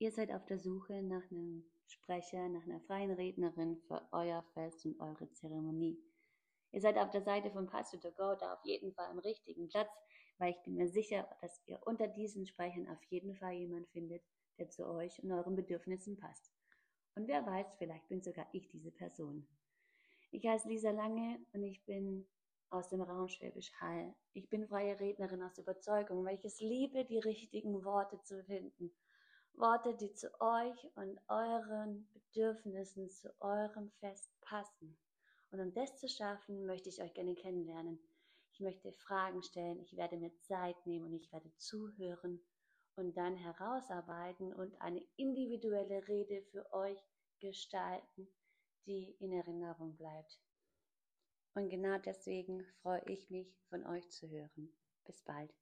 Ihr seid auf der Suche nach einem Sprecher, nach einer freien Rednerin für euer Fest und eure Zeremonie. Ihr seid auf der Seite von Pastor to Go da auf jeden Fall am richtigen Platz, weil ich bin mir sicher, dass ihr unter diesen Sprechern auf jeden Fall jemanden findet, der zu euch und euren Bedürfnissen passt. Und wer weiß, vielleicht bin sogar ich diese Person. Ich heiße Lisa Lange und ich bin aus dem Raum Schwäbisch Hall. Ich bin freie Rednerin aus Überzeugung, weil ich es liebe, die richtigen Worte zu finden. Worte, die zu euch und euren Bedürfnissen, zu eurem Fest passen. Und um das zu schaffen, möchte ich euch gerne kennenlernen. Ich möchte Fragen stellen, ich werde mir Zeit nehmen und ich werde zuhören und dann herausarbeiten und eine individuelle Rede für euch gestalten, die in Erinnerung bleibt. Und genau deswegen freue ich mich, von euch zu hören. Bis bald.